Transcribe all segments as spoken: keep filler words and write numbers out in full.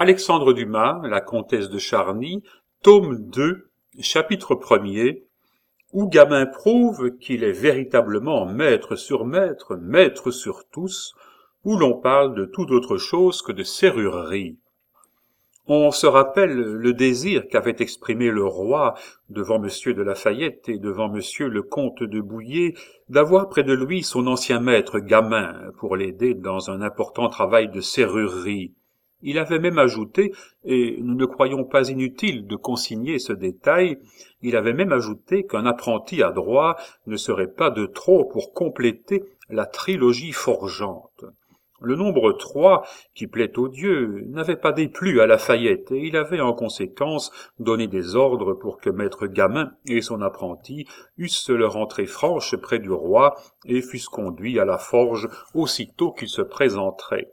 Alexandre Dumas, La Comtesse de Charny, tome deux, chapitre premier, où Gamin prouve qu'il est véritablement maître sur maître, maître sur tous, où l'on parle de toute autre chose que de serrurerie. On se rappelle le désir qu'avait exprimé le roi devant Monsieur de La Fayette et devant Monsieur le comte de Bouillé d'avoir près de lui son ancien maître Gamin pour l'aider dans un important travail de serrurerie. Il avait même ajouté, et nous ne croyons pas inutile de consigner ce détail, il avait même ajouté qu'un apprenti adroit ne serait pas de trop pour compléter la trilogie forgeante. Le nombre trois, qui plaît aux dieux, n'avait pas déplu à La Fayette, et il avait en conséquence donné des ordres pour que maître Gamin et son apprenti eussent leur entrée franche près du roi et fussent conduits à la forge aussitôt qu'ils se présenteraient.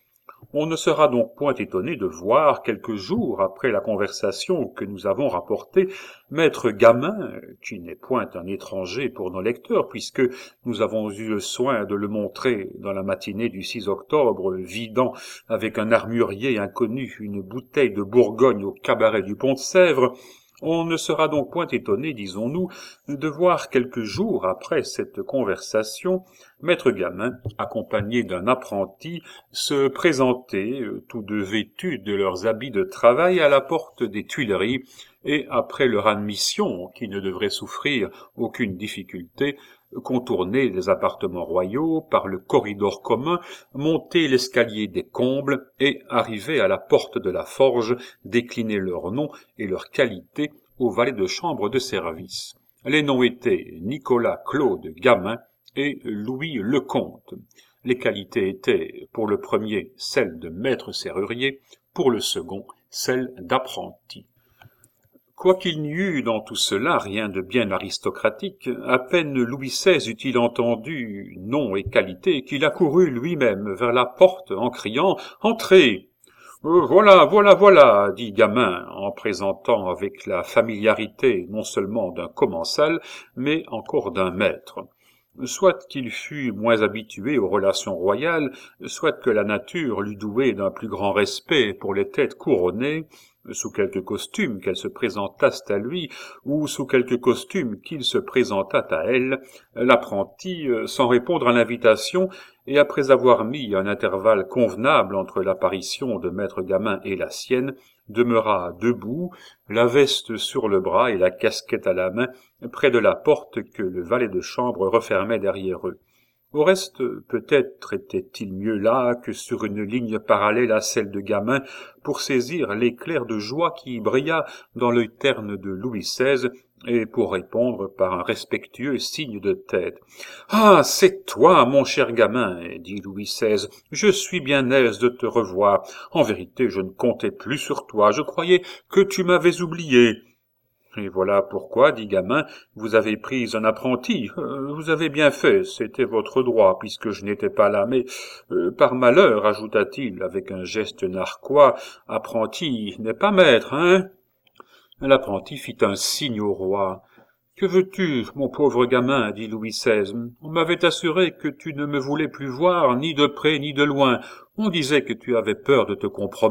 On ne sera donc point étonné de voir, quelques jours après la conversation que nous avons rapportée, maître Gamin, qui n'est point un étranger pour nos lecteurs, puisque nous avons eu le soin de le montrer dans la matinée du six octobre, vidant avec un armurier inconnu une bouteille de Bourgogne au cabaret du Pont-de-Sèvres. On ne sera donc point étonné, disons-nous, de voir quelques jours après cette conversation, maître Gamin, accompagné d'un apprenti, se présenter, tous deux vêtus de leurs habits de travail, à la porte des Tuileries, et après leur admission, qui ne devrait souffrir aucune difficulté, contourner les appartements royaux par le corridor commun, monter l'escalier des combles et arriver à la porte de la forge, décliner leurs noms et leurs qualités au valet de chambre de service. Les noms étaient Nicolas Claude Gamin et Louis Lecomte. Les qualités étaient, pour le premier, celles de maître serrurier, pour le second, celles d'apprenti. Quoiqu'il n'y eût dans tout cela rien de bien aristocratique, à peine Louis seize eut-il entendu nom et qualité qu'il accourut lui-même vers la porte en criant « Entrez !»« Euh, voilà, voilà, voilà !» dit Gamin, en présentant avec la familiarité non seulement d'un commensal, mais encore d'un maître. Soit qu'il fût moins habitué aux relations royales, soit que la nature l'eût doué d'un plus grand respect pour les têtes couronnées, sous quelque costume qu'elles se présentassent à lui, ou sous quelque costume qu'il se présentât à elle, l'apprenti, sans répondre à l'invitation, et après avoir mis un intervalle convenable entre l'apparition de maître Gamin et la sienne, demeura debout, la veste sur le bras et la casquette à la main, près de la porte que le valet de chambre refermait derrière eux. Au reste, peut-être était-il mieux là que sur une ligne parallèle à celle de Gamin pour saisir l'éclair de joie qui brilla dans l'œil terne de Louis seize et pour répondre par un respectueux signe de tête. « Ah, c'est toi, mon cher Gamin, dit Louis seize, je suis bien aise de te revoir. En vérité, je ne comptais plus sur toi, je croyais que tu m'avais oublié. » Et voilà pourquoi, dit Gamin, vous avez pris un apprenti. Euh, vous avez bien fait, c'était votre droit, puisque je n'étais pas là, mais euh, par malheur, ajouta-t-il avec un geste narquois, apprenti n'est pas maître, hein? L'apprenti fit un signe au roi. « Que veux-tu, mon pauvre Gamin ?» dit Louis seize. « On m'avait assuré que tu ne me voulais plus voir, ni de près ni de loin. On disait que tu avais peur de te compromettre. »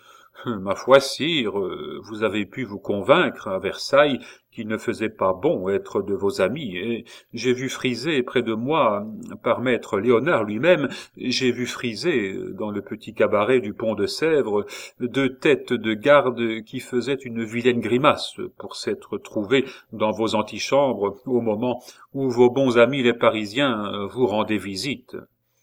Ma foi, sire, vous avez pu vous convaincre à Versailles qu'il ne faisait pas bon être de vos amis, et j'ai vu friser près de moi, par maître Léonard lui-même, j'ai vu friser, dans le petit cabaret du Pont-de-Sèvres, deux têtes de garde qui faisaient une vilaine grimace pour s'être trouvées dans vos antichambres au moment où vos bons amis les Parisiens vous rendaient visite.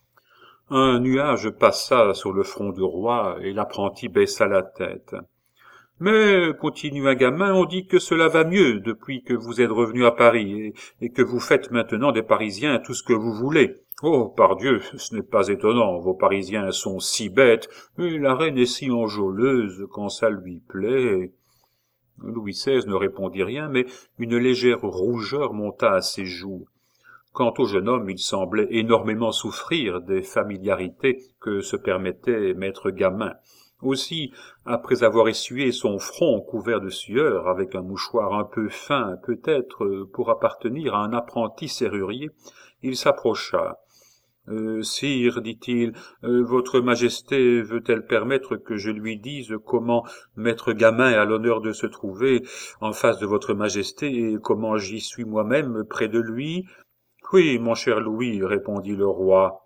Un nuage passa sur le front du roi, et l'apprenti baissa la tête. « Mais, continua Gamin, on dit que cela va mieux depuis que vous êtes revenu à Paris, et, et que vous faites maintenant des Parisiens tout ce que vous voulez. Oh, pardieu, ce n'est pas étonnant, vos Parisiens sont si bêtes, et la reine est si enjôleuse quand ça lui plaît. » Louis seize ne répondit rien, mais une légère rougeur monta à ses joues. Quant au jeune homme, il semblait énormément souffrir des familiarités que se permettait maître Gamin. Aussi, après avoir essuyé son front couvert de sueur avec un mouchoir un peu fin, peut-être, pour appartenir à un apprenti serrurier, il s'approcha. Euh, sire, dit-il, euh, votre majesté veut-elle permettre que je lui dise comment maître Gamin a l'honneur de se trouver en face de votre majesté et comment j'y suis moi-même près de lui? Oui, mon cher Louis, répondit le roi.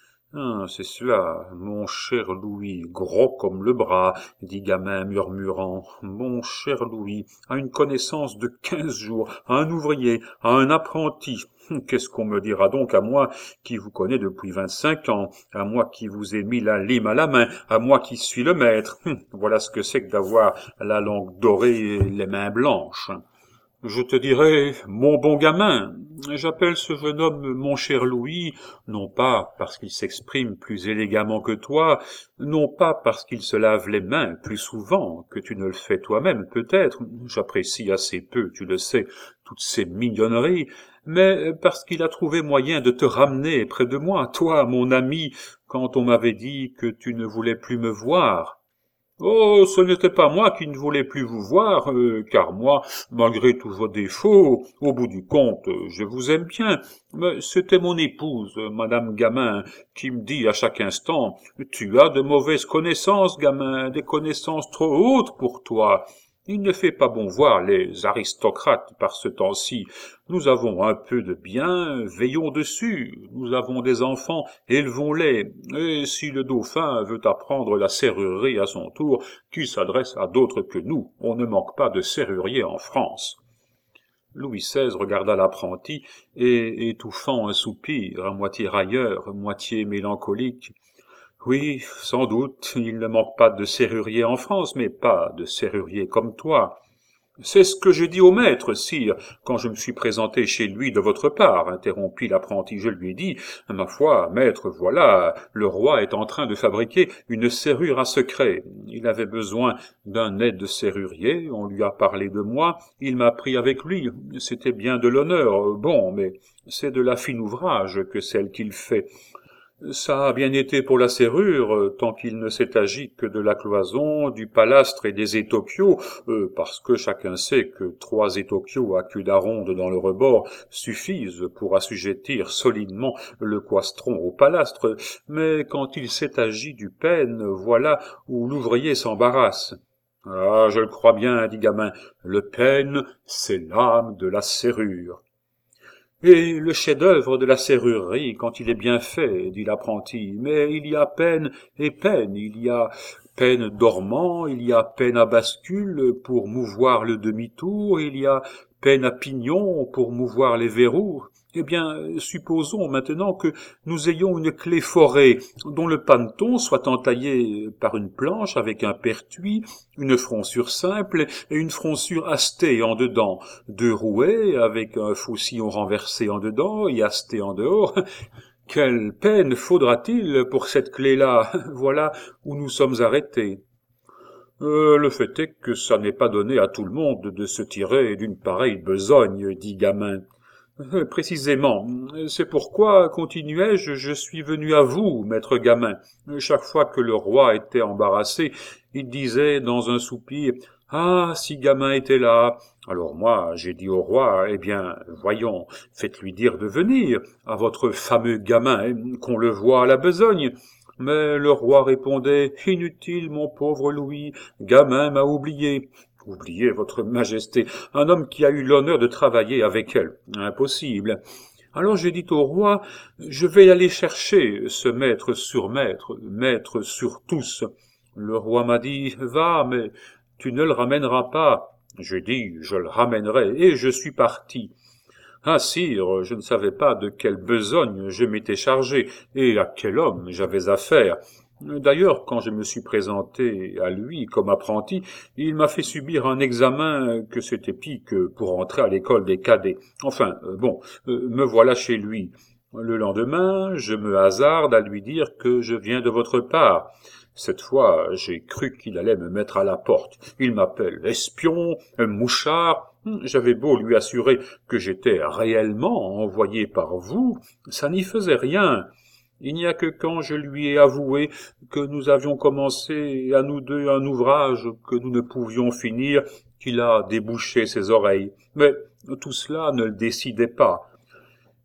Ah, c'est cela, mon cher Louis, gros comme le bras, dit Gamin murmurant. Mon cher Louis, à une connaissance de quinze jours, à un ouvrier, à un apprenti. Qu'est-ce qu'on me dira donc à moi qui vous connais depuis vingt-cinq ans, à moi qui vous ai mis la lime à la main, à moi qui suis le maître. Voilà ce que c'est que d'avoir la langue dorée et les mains blanches. Je te dirai, mon bon gamin, j'appelle ce jeune homme mon cher Louis, non pas parce qu'il s'exprime plus élégamment que toi, non pas parce qu'il se lave les mains plus souvent que tu ne le fais toi-même peut-être, j'apprécie assez peu, tu le sais, toutes ces mignonneries, mais parce qu'il a trouvé moyen de te ramener près de moi, toi, mon ami, quand on m'avait dit que tu ne voulais plus me voir. Oh, ce n'était pas moi qui ne voulais plus vous voir, euh, car moi, malgré tous vos défauts, au bout du compte, je vous aime bien, mais c'était mon épouse, Madame Gamin, qui me dit à chaque instant, « Tu as de mauvaises connaissances, Gamin, des connaissances trop hautes pour toi. » Il ne fait pas bon voir les aristocrates par ce temps-ci. Nous avons un peu de bien, veillons dessus. Nous avons des enfants, élevons-les. Et si le dauphin veut apprendre la serrurerie à son tour, qu'il s'adresse à d'autres que nous. On ne manque pas de serruriers en France. Louis seize regarda l'apprenti et, étouffant un soupir, à moitié railleur, moitié mélancolique, « Oui, sans doute, il ne manque pas de serruriers en France, mais pas de serruriers comme toi. »« C'est ce que j'ai dit au maître, sire, quand je me suis présenté chez lui de votre part, » interrompit l'apprenti. « Je lui ai dit, ma foi, maître, voilà, le roi est en train de fabriquer une serrure à secret. Il avait besoin d'un aide serrurier, on lui a parlé de moi, il m'a pris avec lui. C'était bien de l'honneur, bon, mais c'est de la fine ouvrage que celle qu'il fait. » Ça a bien été pour la serrure, tant qu'il ne s'est agi que de la cloison, du palastre et des étopiaux, euh, parce que chacun sait que trois étopiaux à queue d'aronde dans le rebord suffisent pour assujettir solidement le coistron au palastre, mais quand il s'est agi du pêne, voilà où l'ouvrier s'embarrasse. « Ah, je le crois bien, dit Gamin, le pêne, c'est l'âme de la serrure. » Et le chef-d'œuvre de la serrurerie, quand il est bien fait, dit l'apprenti, mais il y a peine et peine, il y a peine dormant, il y a peine à bascule pour mouvoir le demi-tour, il y a peine à pignon pour mouvoir les verrous. Eh bien, supposons maintenant que nous ayons une clé forée, dont le paneton soit entaillé par une planche avec un pertuis, une fronsure simple et une fronsure astée en dedans, deux rouets avec un faucillon renversé en dedans et asté en dehors. Quelle peine faudra-t-il pour cette clé-là? Voilà où nous sommes arrêtés. Euh, le fait est que ça n'est pas donné à tout le monde de se tirer d'une pareille besogne, dit Gamin. Euh, précisément. C'est pourquoi, continuai-je, je suis venu à vous, maître Gamin. Chaque fois que le roi était embarrassé, il disait dans un soupir « Ah, si Gamin était là !» Alors moi, j'ai dit au roi « Eh bien, voyons, faites-lui dire de venir, à votre fameux Gamin, qu'on le voie à la besogne. » Mais le roi répondait « Inutile, mon pauvre Louis, Gamin m'a oublié. » Oubliez, votre majesté, un homme qui a eu l'honneur de travailler avec elle. Impossible. Alors j'ai dit au roi, je vais aller chercher ce maître sur maître, maître sur tous. Le roi m'a dit, va, mais tu ne le ramèneras pas. J'ai dit, je le ramènerai, et je suis parti. Ah, sire, je ne savais pas de quelle besogne je m'étais chargé, et à quel homme j'avais affaire. D'ailleurs, quand je me suis présenté à lui comme apprenti, il m'a fait subir un examen que c'était pis que pour entrer à l'école des cadets. Enfin, euh, bon, euh, me voilà chez lui. Le lendemain, je me hasarde à lui dire que je viens de votre part. Cette fois, j'ai cru qu'il allait me mettre à la porte. Il m'appelle espion, mouchard. J'avais beau lui assurer que j'étais réellement envoyé par vous, ça n'y faisait rien. Il n'y a que quand je lui ai avoué que nous avions commencé à nous deux un ouvrage que nous ne pouvions finir, qu'il a débouché ses oreilles. Mais tout cela ne le décidait pas.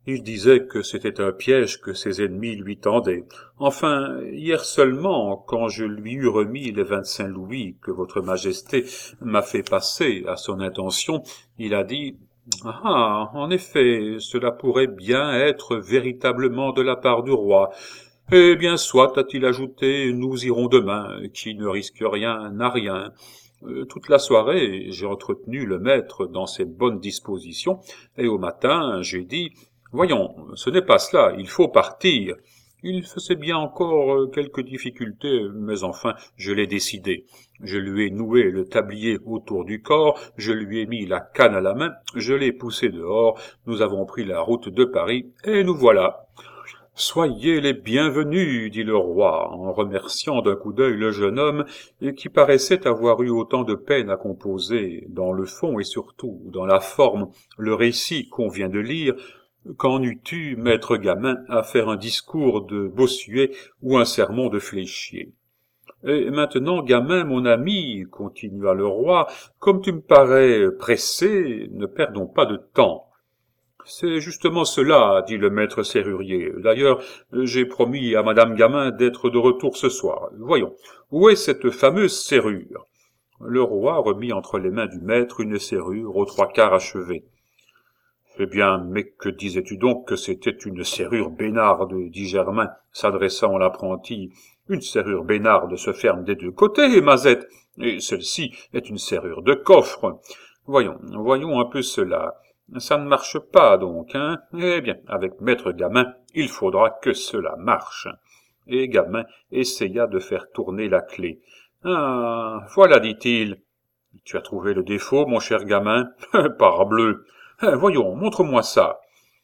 Il disait que c'était un piège que ses ennemis lui tendaient. Enfin, hier seulement, quand je lui eus remis les vingt-cinq louis que votre majesté m'a fait passer à son intention, il a dit « Ah, en effet, cela pourrait bien être véritablement de la part du roi. » Eh bien, soit, a-t-il ajouté, nous irons demain, qui ne risque rien n'a rien. Euh, toute la soirée, j'ai entretenu le maître dans ses bonnes dispositions, et au matin, j'ai dit « Voyons, ce n'est pas cela, il faut partir. » Il faisait bien encore euh, quelques difficultés, mais enfin, je l'ai décidé. Je lui ai noué le tablier autour du corps, je lui ai mis la canne à la main, je l'ai poussé dehors, nous avons pris la route de Paris, et nous voilà. « Soyez les bienvenus, dit le roi, en remerciant d'un coup d'œil le jeune homme, qui paraissait avoir eu autant de peine à composer, dans le fond et surtout dans la forme, le récit qu'on vient de lire, qu'en eût-tu, maître Gamin, à faire un discours de Bossuet ou un sermon de Fléchier. Et maintenant, Gamin, mon ami, continua le roi, comme tu me parais pressé, ne perdons pas de temps. C'est justement cela, dit le maître serrurier. D'ailleurs, j'ai promis à madame Gamin d'être de retour ce soir. Voyons, où est cette fameuse serrure? Le roi remit entre les mains du maître une serrure aux trois quarts achevée. Eh bien, mais que disais-tu donc que c'était une serrure bénarde, dit Germain, s'adressant à l'apprenti. Une serrure bénarde se ferme des deux côtés, Mazette, et celle-ci est une serrure de coffre. Voyons, voyons un peu cela. Ça ne marche pas, donc, hein? Eh bien, avec maître Gamin, il faudra que cela marche. Et Gamin essaya de faire tourner la clé. Ah, voilà, dit-il. Tu as trouvé le défaut, mon cher Gamin? Parbleu! Voyons, montre-moi ça.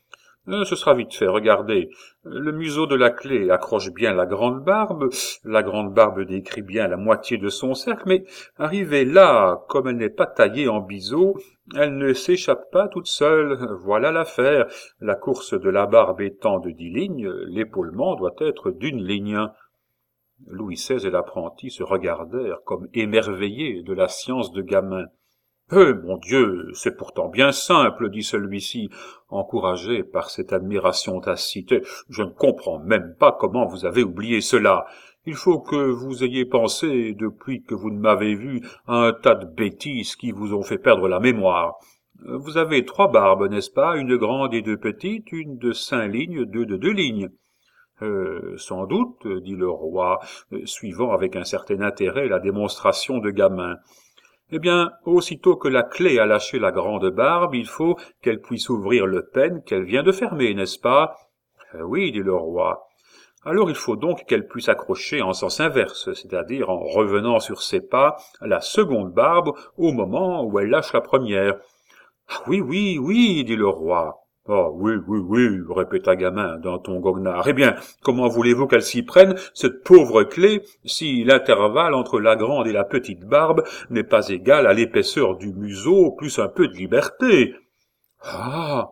Ce sera vite fait, regardez. Le museau de la clé accroche bien la grande barbe, la grande barbe décrit bien la moitié de son cercle, mais arrivée là, comme elle n'est pas taillée en biseau, elle ne s'échappe pas toute seule. Voilà l'affaire. La course de la barbe étant de dix lignes, l'épaulement doit être d'une ligne. Louis seize et l'apprenti se regardèrent comme émerveillés de la science de Gamin. « Eh, mon Dieu, c'est pourtant bien simple, dit celui-ci, encouragé par cette admiration tacite. Je ne comprends même pas comment vous avez oublié cela. Il faut que vous ayez pensé, depuis que vous ne m'avez vu, à un tas de bêtises qui vous ont fait perdre la mémoire. Vous avez trois barbes, n'est-ce pas, une grande et deux petites, une de cinq lignes, deux de deux lignes. Euh, sans doute, dit le roi, suivant avec un certain intérêt la démonstration de Gamin. Eh bien, aussitôt que la clé a lâché la grande barbe, il faut qu'elle puisse ouvrir le pêne qu'elle vient de fermer, n'est-ce pas? Euh, oui, dit le roi. Alors il faut donc qu'elle puisse accrocher en sens inverse, c'est-à-dire en revenant sur ses pas, la seconde barbe au moment où elle lâche la première. Ah oui, oui, oui, dit le roi. Ah oui, oui, oui, répéta Gamin d'un ton goguenard. Eh bien, comment voulez-vous qu'elle s'y prenne, cette pauvre clé, si l'intervalle entre la grande et la petite barbe n'est pas égal à l'épaisseur du museau plus un peu de liberté? Ah!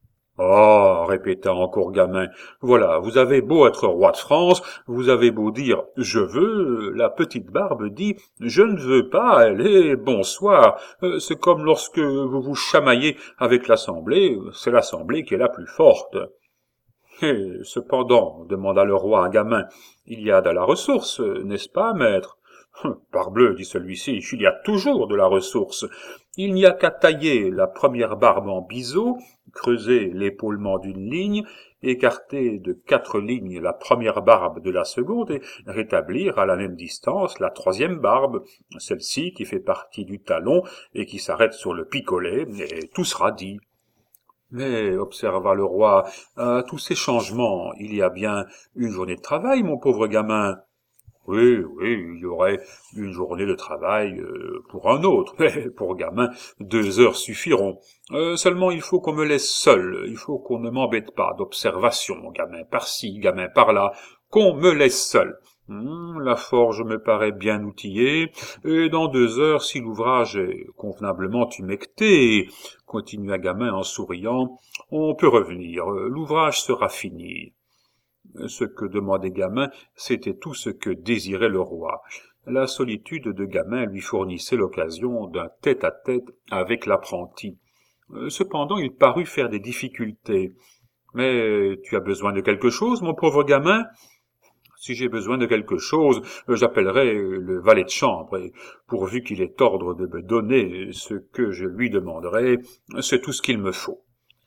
Ah, répéta encore Gamin, voilà, vous avez beau être roi de France, vous avez beau dire « je veux », la petite barbe dit « je ne veux pas », elle est « bonsoir ». C'est comme lorsque vous vous chamaillez avec l'Assemblée, c'est l'Assemblée qui est la plus forte. « Et cependant, demanda le roi à Gamin, il y a de la ressource, n'est-ce pas, maître ? » « Parbleu, dit celui-ci, il y a toujours de la ressource. Il n'y a qu'à tailler la première barbe en biseau, creuser l'épaulement d'une ligne, écarter de quatre lignes la première barbe de la seconde et rétablir à la même distance la troisième barbe, celle-ci qui fait partie du talon et qui s'arrête sur le picolet, et tout sera dit. » Mais, observa le roi, à tous ces changements, il y a bien une journée de travail, mon pauvre Gamin. Oui, oui, il y aurait une journée de travail euh, pour un autre, mais pour Gamin, deux heures suffiront. Euh, seulement, il faut qu'on me laisse seul, il faut qu'on ne m'embête pas d'observation, Gamin par-ci, Gamin par-là, qu'on me laisse seul. Hum, la forge me paraît bien outillée, et dans deux heures, si l'ouvrage est convenablement humecté, continua Gamin en souriant, on peut revenir, l'ouvrage sera fini. Ce que demandait Gamin, c'était tout ce que désirait le roi. La solitude de Gamin lui fournissait l'occasion d'un tête-à-tête avec l'apprenti. Cependant, il parut faire des difficultés. Mais tu as besoin de quelque chose, mon pauvre gamin? Si j'ai besoin de quelque chose, j'appellerai le valet de chambre, et pourvu qu'il ait ordre de me donner ce que je lui demanderai, c'est tout ce qu'il me faut.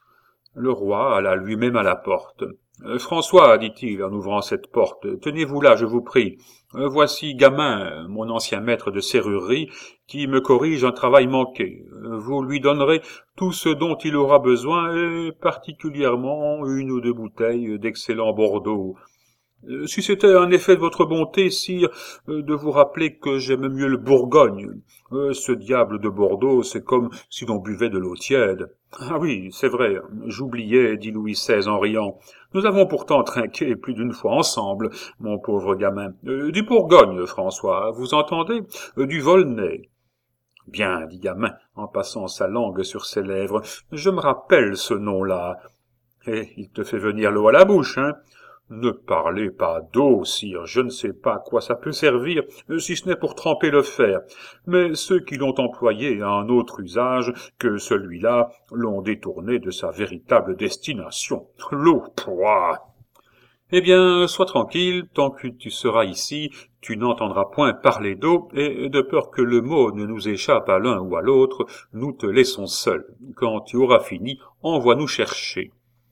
Le roi alla lui-même à la porte. Euh, François, dit-il en ouvrant cette porte, tenez-vous là, je vous prie. Euh, voici Gamin, mon ancien maître de serrurerie, qui me corrige un travail manqué. Euh, vous lui donnerez tout ce dont il aura besoin, et particulièrement une ou deux bouteilles d'excellent Bordeaux. Euh, Si c'était un effet de votre bonté, sire, euh, de vous rappeler que j'aime mieux le Bourgogne. Euh, ce diable de Bordeaux, c'est comme si l'on buvait de l'eau tiède. Ah oui, c'est vrai, j'oubliais, dit Louis seize en riant. Nous avons pourtant trinqué plus d'une fois ensemble, mon pauvre gamin. Euh, du Bourgogne, François, vous entendez? Euh, du Volnay. Bien, dit Gamin, en passant sa langue sur ses lèvres, je me rappelle ce nom-là. Eh, il te fait venir l'eau à la bouche, hein? Ne parlez pas d'eau, sire, je ne sais pas à quoi ça peut servir, si ce n'est pour tremper le fer. Mais ceux qui l'ont employé à un autre usage que celui-là l'ont détourné de sa véritable destination. L'eau, pouah! Eh bien, sois tranquille, tant que tu seras ici, tu n'entendras point parler d'eau, et de peur que le mot ne nous échappe à l'un ou à l'autre, nous te laissons seuls. Quand tu auras fini, envoie nous chercher.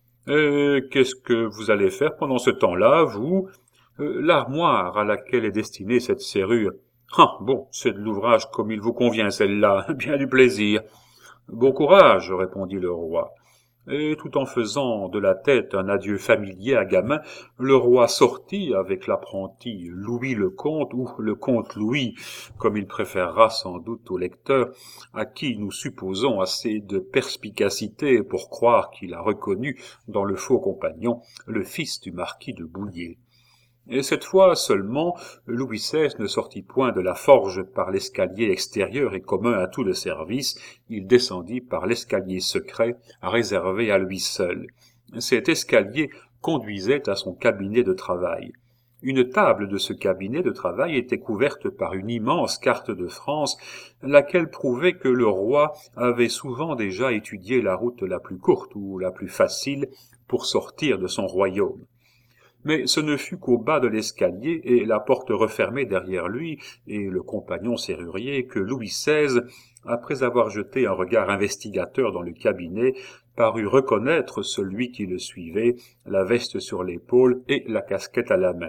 Et qu'est-ce que vous allez faire pendant ce temps-là, vous? Euh, L'armoire à laquelle est destinée cette serrure. Ah, bon, c'est de l'ouvrage comme il vous convient, celle-là. Bien du plaisir. Bon courage, répondit le roi. Et tout en faisant de la tête un adieu familier à Gamin, le roi sortit avec l'apprenti Louis le comte, ou le comte Louis, comme il préférera sans doute au lecteur, à qui nous supposons assez de perspicacité pour croire qu'il a reconnu dans le faux compagnon le fils du marquis de Bouillé. Et cette fois seulement, Louis seize ne sortit point de la forge par l'escalier extérieur et commun à tout le service, il descendit par l'escalier secret réservé à lui seul. Cet escalier conduisait à son cabinet de travail. Une table de ce cabinet de travail était couverte par une immense carte de France, laquelle prouvait que le roi avait souvent déjà étudié la route la plus courte ou la plus facile pour sortir de son royaume. Mais ce ne fut qu'au bas de l'escalier et la porte refermée derrière lui et le compagnon serrurier que Louis seize, après avoir jeté un regard investigateur dans le cabinet, parut reconnaître celui qui le suivait, la veste sur l'épaule et la casquette à la main.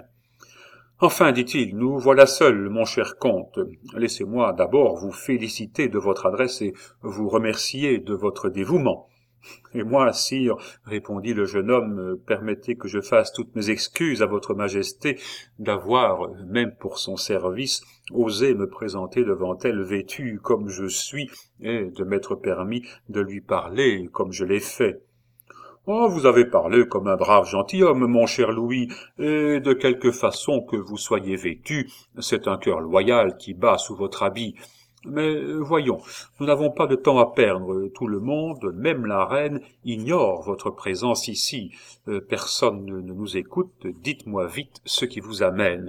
« Enfin, dit-il, nous voilà seuls, mon cher comte. Laissez-moi d'abord vous féliciter de votre adresse et vous remercier de votre dévouement. » « Et moi, sire, répondit le jeune homme, permettez que je fasse toutes mes excuses à votre majesté d'avoir, même pour son service, osé me présenter devant elle vêtu comme je suis et de m'être permis de lui parler comme je l'ai fait. Oh, vous avez parlé comme un brave gentilhomme, mon cher Louis, et de quelque façon que vous soyez vêtu, c'est un cœur loyal qui bat sous votre habit. Mais voyons, nous n'avons pas de temps à perdre. Tout le monde, même la reine, ignore votre présence ici. Euh, personne ne, ne nous écoute. Dites-moi vite ce qui vous amène.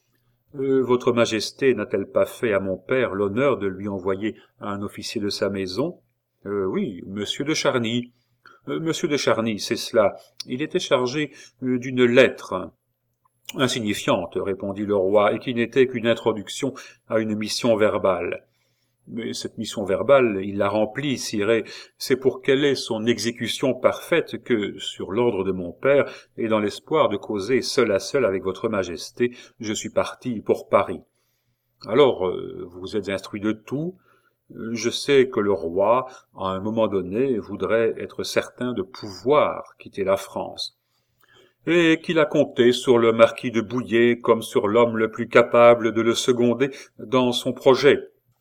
Euh, votre Majesté n'a-t-elle pas fait à mon père l'honneur de lui envoyer un officier de sa maison? euh, Oui, Monsieur de Charny. Euh, Monsieur de Charny, c'est cela. Il était chargé euh, d'une lettre. Insignifiante, répondit le roi, et qui n'était qu'une introduction à une mission verbale. Mais cette mission verbale, il la remplit, sire, et c'est pour qu'elle ait son exécution parfaite que, sur l'ordre de mon père, et dans l'espoir de causer seul à seul avec votre majesté, je suis parti pour Paris. Alors, euh, vous êtes instruit de tout. Je sais que le roi, à un moment donné, voudrait être certain de pouvoir quitter la France, et qu'il a compté sur le marquis de Bouillé comme sur l'homme le plus capable de le seconder dans son projet.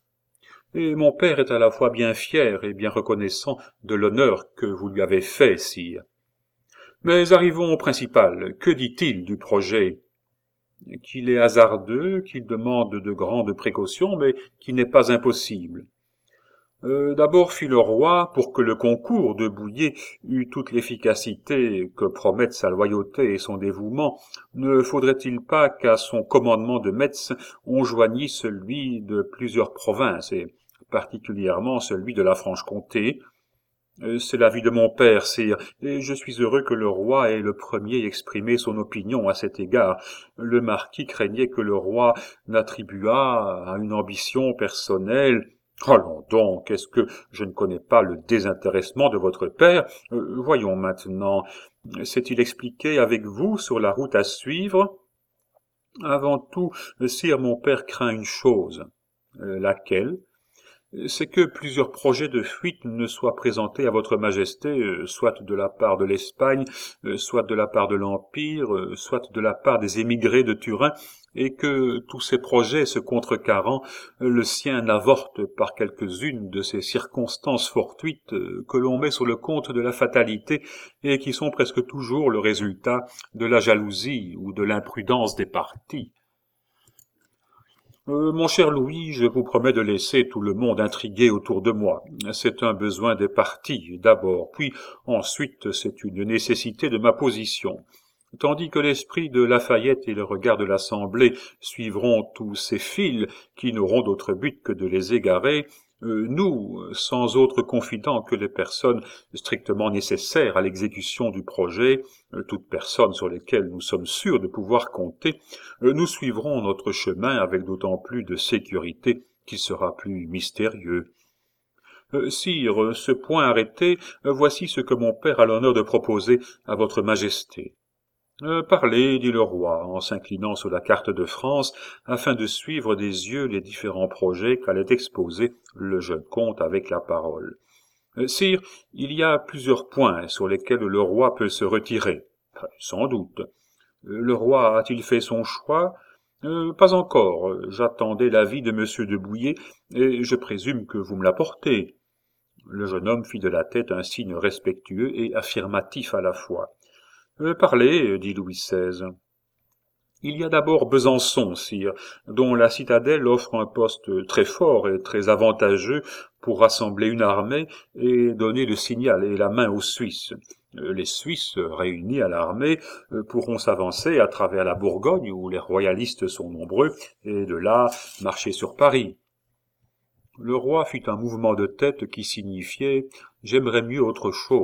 Et mon père est à la fois bien fier et bien reconnaissant de l'honneur que vous lui avez fait, sire. Mais arrivons au principal. Que dit-il du projet? Qu'il est hasardeux, qu'il demande de grandes précautions, mais qui n'est pas impossible. Euh, d'abord fit le roi, pour que le concours de Bouillé eût toute l'efficacité que promettent sa loyauté et son dévouement, ne faudrait-il pas qu'à son commandement de Metz on joignît celui de plusieurs provinces, et particulièrement celui de la Franche-Comté? Euh, C'est l'avis de mon père, sire, et je suis heureux que le roi ait le premier exprimé son opinion à cet égard. Le marquis craignait que le roi n'attribuât à une ambition personnelle. Allons donc, est-ce que je ne connais pas le désintéressement de votre père? Euh, voyons maintenant, s'est-il expliqué avec vous sur la route à suivre? Avant tout, sire, mon père craint une chose. Euh, laquelle? C'est que plusieurs projets de fuite ne soient présentés à votre majesté, euh, soit de la part de l'Espagne, euh, soit de la part de l'Empire, euh, soit de la part des émigrés de Turin, et que tous ces projets se contrecarrant, euh, le sien n'avorte par quelques-unes de ces circonstances fortuites euh, que l'on met sur le compte de la fatalité et qui sont presque toujours le résultat de la jalousie ou de l'imprudence des partis. Euh, mon cher Louis, je vous promets de laisser tout le monde intriguer autour de moi. C'est un besoin des partis, d'abord, puis ensuite c'est une nécessité de ma position. Tandis que l'esprit de Lafayette et le regard de l'Assemblée suivront tous ces fils qui n'auront d'autre but que de les égarer, euh, nous, sans autre confident que les personnes strictement nécessaires à l'exécution du projet, euh, toutes personnes sur lesquelles nous sommes sûrs de pouvoir compter, euh, nous suivrons notre chemin avec d'autant plus de sécurité qu'il sera plus mystérieux. Euh, sire, ce point arrêté, euh, voici ce que mon père a l'honneur de proposer à votre majesté. Euh, parlez, dit le roi, en s'inclinant sur la carte de France, afin de suivre des yeux les différents projets qu'allait exposer le jeune comte avec la parole. Euh, Sire, il y a plusieurs points sur lesquels le roi peut se retirer. Sans doute. Euh, le roi a-t-il fait son choix? Euh, pas encore. J'attendais l'avis de monsieur de Bouillé, et je présume que vous me l'apportez. Le jeune homme fit de la tête un signe respectueux et affirmatif à la fois. Euh, parlez, dit Louis seize. Il y a d'abord Besançon, sire, dont la citadelle offre un poste très fort et très avantageux pour rassembler une armée et donner le signal et la main aux Suisses. Euh, Les Suisses, réunis à l'armée, euh, pourront s'avancer à travers la Bourgogne, où les royalistes sont nombreux, et de là marcher sur Paris. Le roi fit un mouvement de tête qui signifiait « j'aimerais mieux autre chose ».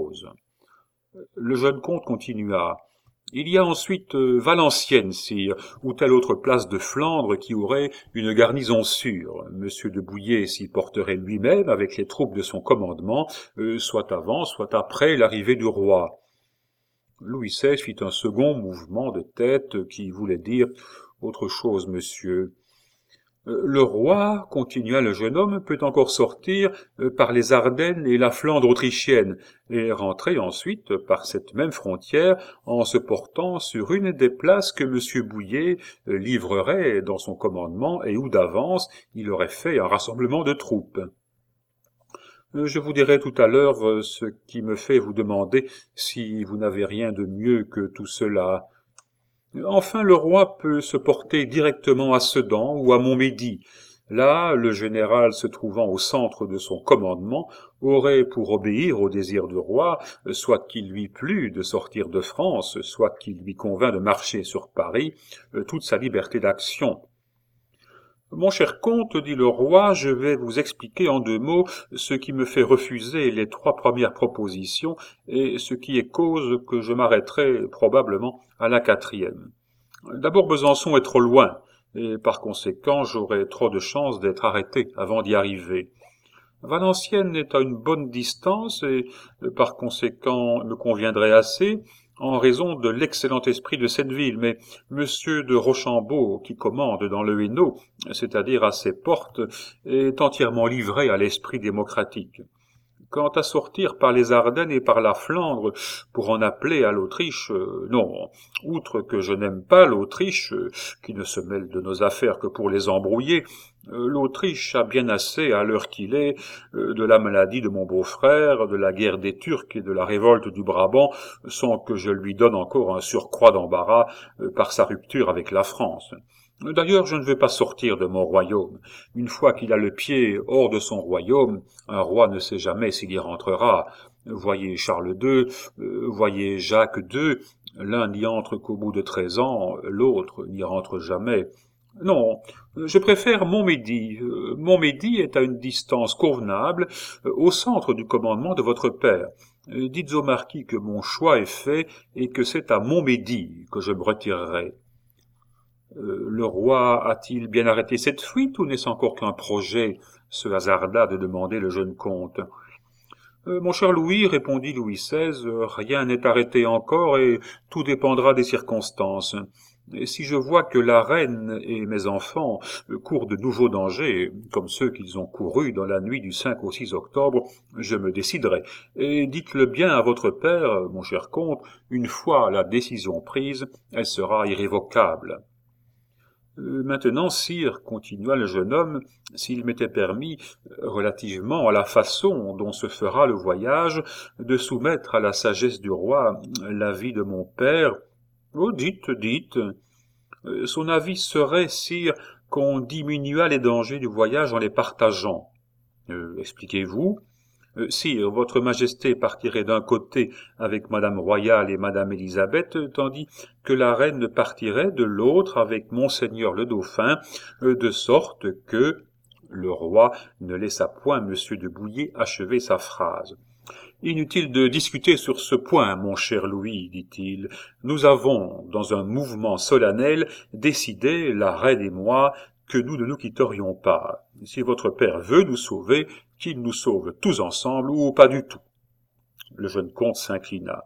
Le jeune comte continua. Il y a ensuite euh, Valenciennes, sire, ou telle autre place de Flandre qui aurait une garnison sûre. Monsieur de Bouillé s'y porterait lui-même avec les troupes de son commandement, euh, soit avant, soit après l'arrivée du roi. Louis seize fit un second mouvement de tête qui voulait dire autre chose, monsieur. Le roi, continua le jeune homme, peut encore sortir par les Ardennes et la Flandre autrichienne, et rentrer ensuite par cette même frontière en se portant sur une des places que M. Bouillé livrerait dans son commandement et où d'avance il aurait fait un rassemblement de troupes. Je vous dirai tout à l'heure ce qui me fait vous demander si vous n'avez rien de mieux que tout cela. Enfin, le roi peut se porter directement à Sedan ou à Montmédy. Là, le général se trouvant au centre de son commandement aurait pour obéir au désir du roi, soit qu'il lui plût de sortir de France, soit qu'il lui convînt de marcher sur Paris, toute sa liberté d'action. Mon cher comte, dit le roi, je vais vous expliquer en deux mots ce qui me fait refuser les trois premières propositions et ce qui est cause que je m'arrêterai probablement à la quatrième. D'abord, Besançon est trop loin, et par conséquent j'aurai trop de chances d'être arrêté avant d'y arriver. Valenciennes est à une bonne distance et par conséquent me conviendrait assez, en raison de l'excellent esprit de cette ville, mais Monsieur de Rochambeau, qui commande dans le Hainaut, c'est-à-dire à ses portes, est entièrement livré à l'esprit démocratique. Quant à sortir par les Ardennes et par la Flandre pour en appeler à l'Autriche, euh, non, outre que je n'aime pas l'Autriche, euh, qui ne se mêle de nos affaires que pour les embrouiller, euh, l'Autriche a bien assez, à l'heure qu'il est, euh, de la maladie de mon beau-frère, de la guerre des Turcs et de la révolte du Brabant, sans que je lui donne encore un surcroît d'embarras euh, par sa rupture avec la France. D'ailleurs, je ne veux pas sortir de mon royaume. Une fois qu'il a le pied hors de son royaume, un roi ne sait jamais s'il y rentrera. Voyez Charles deux, euh, voyez Jacques deux, l'un n'y entre qu'au bout de treize ans, l'autre n'y rentre jamais. Non, je préfère Montmédy. Euh, Montmédy est à une distance convenable, euh, au centre du commandement de votre père. Euh, Dites au marquis que mon choix est fait et que c'est à Montmédy que je me retirerai. Euh, le roi a-t-il bien arrêté cette fuite ou n'est-ce encore qu'un projet? Se hasarda de demander le jeune comte. Euh, mon cher Louis, répondit Louis seize, euh, rien n'est arrêté encore et tout dépendra des circonstances. Et si je vois que la reine et mes enfants euh, courent de nouveaux dangers, comme ceux qu'ils ont courus dans la nuit du cinq au six octobre, je me déciderai. Et dites-le bien à votre père, mon cher comte, une fois la décision prise, elle sera irrévocable. Euh, Maintenant, sire, continua le jeune homme, s'il m'était permis, relativement à la façon dont se fera le voyage, de soumettre à la sagesse du roi l'avis de mon père. Oh, dites, dites. Euh, Son avis serait, sire, qu'on diminuât les dangers du voyage en les partageant. Euh, expliquez-vous. Euh, Sire, votre majesté partirait d'un côté avec madame Royale et madame Élisabeth, tandis que la reine partirait de l'autre avec monseigneur le dauphin, euh, de sorte que... Le roi ne laissa point monsieur de Bouillé achever sa phrase. Inutile de discuter sur ce point, mon cher Louis, dit-il. Nous avons, dans un mouvement solennel, décidé, la reine et moi, que nous ne nous quitterions pas. Si votre père veut nous sauver, qu'il nous sauve tous ensemble ou pas du tout. Le jeune comte s'inclina.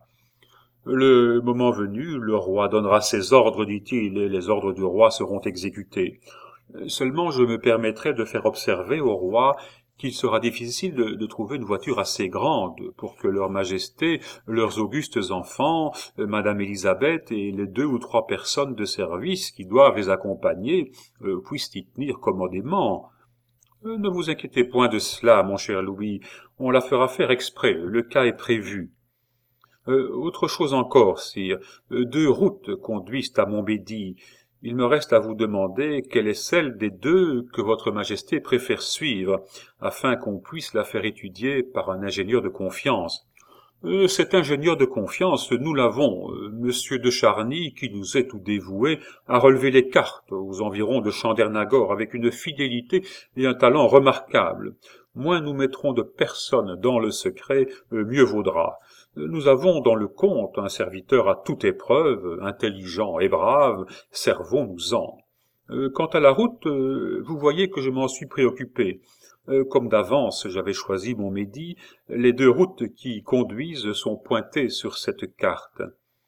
Le moment venu, le roi donnera ses ordres, dit-il, et les ordres du roi seront exécutés. Seulement, je me permettrai de faire observer au roi qu'il sera difficile de, de trouver une voiture assez grande pour que leur majesté, leurs augustes enfants, euh, madame Élisabeth et les deux ou trois personnes de service qui doivent les accompagner euh, puissent y tenir commodément. Euh, ne vous inquiétez point de cela, mon cher Louis, on la fera faire exprès, le cas est prévu. Euh, autre chose encore, sire, euh, deux routes conduisent à Montmédy. Il me reste à vous demander quelle est celle des deux que votre majesté préfère suivre, afin qu'on puisse la faire étudier par un ingénieur de confiance. Euh, cet ingénieur de confiance, nous l'avons, euh, monsieur de Charny, qui nous est tout dévoué, a relevé les cartes aux environs de Chandernagor avec une fidélité et un talent remarquables. Moins nous mettrons de personnes dans le secret, euh, mieux vaudra. Nous avons dans le comte un serviteur à toute épreuve, intelligent et brave, servons-nous-en. Euh, quant à la route, euh, vous voyez que je m'en suis préoccupé. Euh, comme d'avance j'avais choisi Montmédy, les deux routes qui conduisent sont pointées sur cette carte.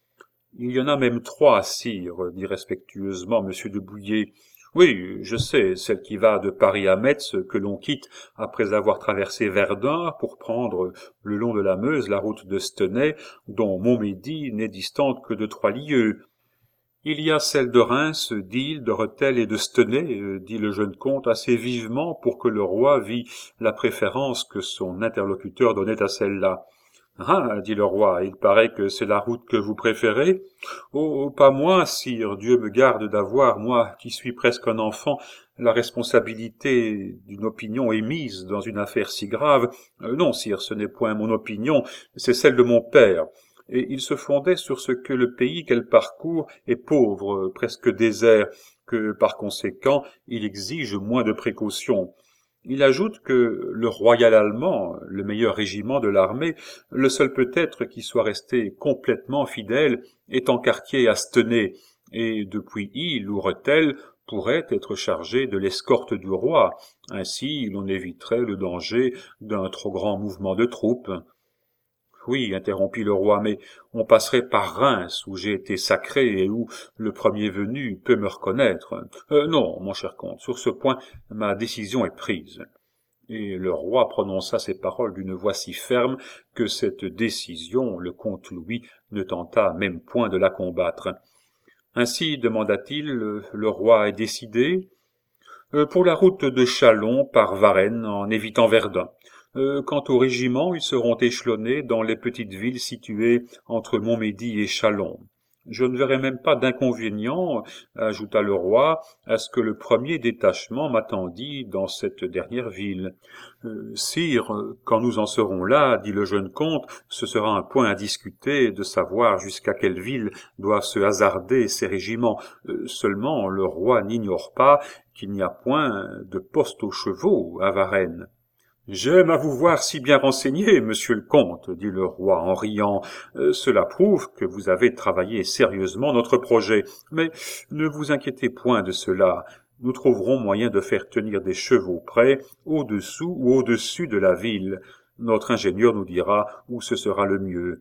Il y en a même trois, sire, dit respectueusement monsieur de Bouillé. Oui, je sais, celle qui va de Paris à Metz, que l'on quitte après avoir traversé Verdun pour prendre le long de la Meuse la route de Stenay, dont Montmédy n'est distante que de trois lieues. Il y a celle de Reims, d'Île, de Rethel et de Stenay, euh, dit le jeune comte assez vivement pour que le roi vît la préférence que son interlocuteur donnait à celle-là. Ah, dit le roi, il paraît que c'est la route que vous préférez. Oh, pas moi, sire, Dieu me garde d'avoir, moi, qui suis presque un enfant, la responsabilité d'une opinion émise dans une affaire si grave. Euh, non, sire, ce n'est point mon opinion, c'est celle de mon père. Et il se fondait sur ce que le pays qu'elle parcourt est pauvre, presque désert, que, par conséquent, il exige moins de précautions. Il ajoute que le royal allemand, le meilleur régiment de l'armée, le seul peut-être qui soit resté complètement fidèle, est en quartier à Stenay, et depuis Île ou Rethel pourrait être chargé de l'escorte du roi. Ainsi, l'on éviterait le danger d'un trop grand mouvement de troupes. Oui, interrompit le roi, mais on passerait par Reims, où j'ai été sacré et où le premier venu peut me reconnaître. Euh, non, mon cher comte, sur ce point, ma décision est prise. Et le roi prononça ces paroles d'une voix si ferme que cette décision, le comte Louis ne tenta même point de la combattre. Ainsi, demanda-t-il, le roi est décidé? Euh, pour la route de Châlons par Varennes, en évitant Verdun. Euh, quant aux régiments, ils seront échelonnés dans les petites villes situées entre Montmédy et Châlons. Je ne verrai même pas d'inconvénient, ajouta le roi, à ce que le premier détachement m'attendît dans cette dernière ville. Euh, sire, quand nous en serons là, dit le jeune comte, ce sera un point à discuter de savoir jusqu'à quelle ville doivent se hasarder ces régiments. Euh, seulement, le roi n'ignore pas qu'il n'y a point de poste aux chevaux à Varennes. « J'aime à vous voir si bien renseigné, monsieur le comte, dit le roi en riant. Euh, cela prouve que vous avez travaillé sérieusement notre projet. Mais ne vous inquiétez point de cela. Nous trouverons moyen de faire tenir des chevaux près, au-dessous ou au-dessus de la ville. Notre ingénieur nous dira où ce sera le mieux.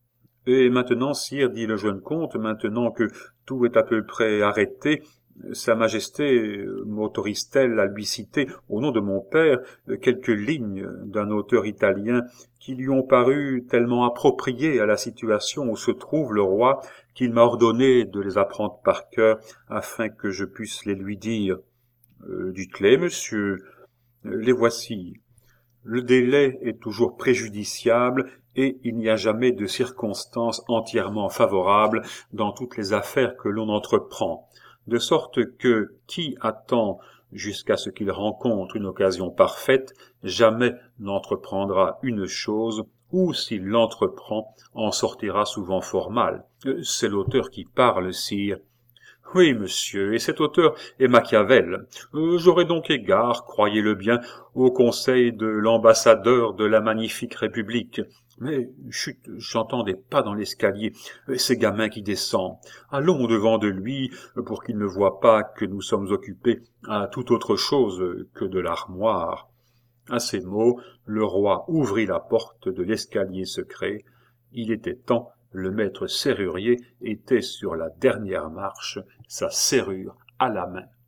Et maintenant, sire, dit le jeune comte, maintenant que tout est à peu près arrêté, Sa Majesté m'autorise-t-elle à lui citer, au nom de mon père, quelques lignes d'un auteur italien qui lui ont paru tellement appropriées à la situation où se trouve le roi qu'il m'a ordonné de les apprendre par cœur afin que je puisse les lui dire. Euh, dites-les, monsieur. Les voici. Le délai est toujours préjudiciable et il n'y a jamais de circonstances entièrement favorables dans toutes les affaires que l'on entreprend. De sorte que qui attend jusqu'à ce qu'il rencontre une occasion parfaite, jamais n'entreprendra une chose, ou s'il l'entreprend, en sortira souvent fort mal. C'est l'auteur qui parle, sire. Oui, monsieur, et cet auteur est Machiavel. Euh, J'aurai donc égard, croyez-le bien, au conseil de l'ambassadeur de la magnifique République. Mais, chut, j'entends des pas dans l'escalier, ces gamins qui descendent. Allons devant de lui, pour qu'il ne voie pas que nous sommes occupés à toute autre chose que de l'armoire. À ces mots, le roi ouvrit la porte de l'escalier secret. Il était temps, le maître serrurier était sur la dernière marche, sa serrure à la main.